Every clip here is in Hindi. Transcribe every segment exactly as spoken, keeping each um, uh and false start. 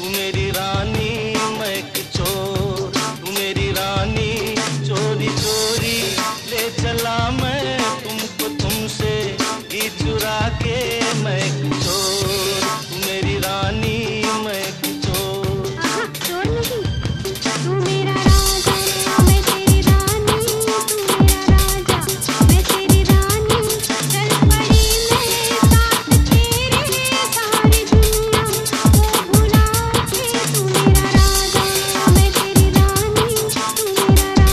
तू मेरी रानी मैं एक चोर, तू मेरी रानी चोरी चोरी ले चला मैं तुमको तुमसे ही चुरा के। मैं एक चोर, तू मेरी रानी मैं एक चोर। आहा, चोर नहीं, तू मेरा राजा मैं तेरी रानी, तू मेरा राजा मैं तेरी रानी। चल पड़ी मेरे साथ तेरे सारी दुनिया को भुला के। तू मेरा राजा मैं तेरी रानी, तू मेरा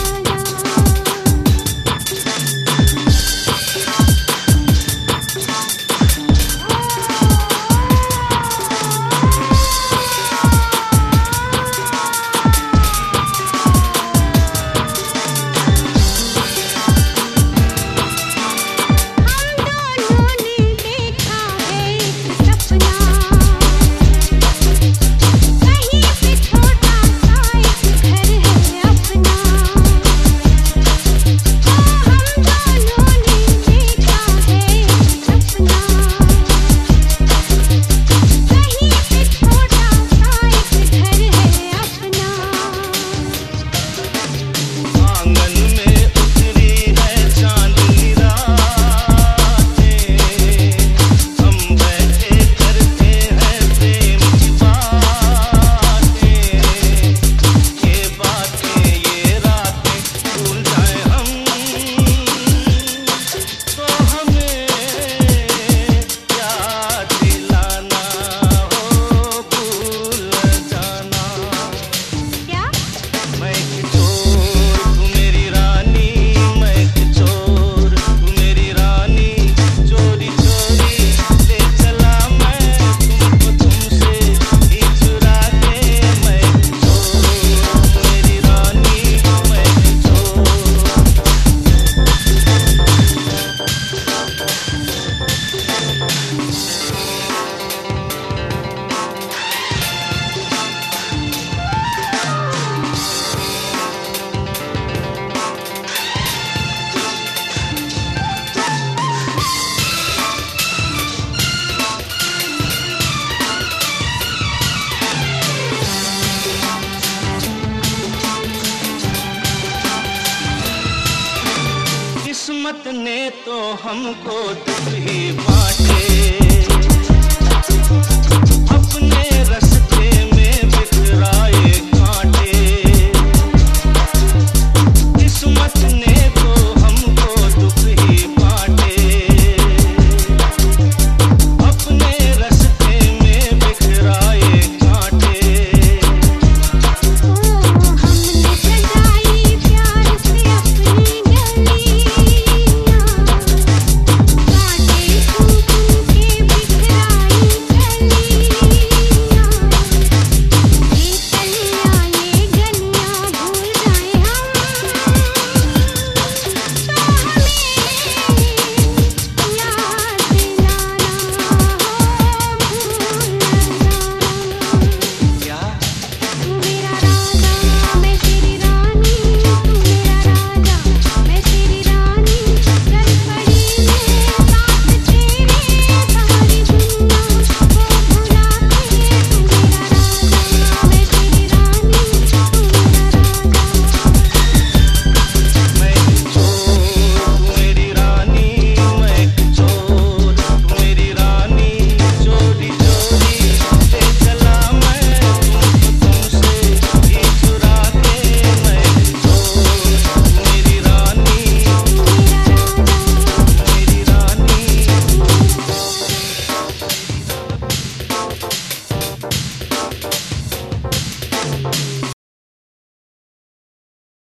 किस्मत ने तो हमको दुख ही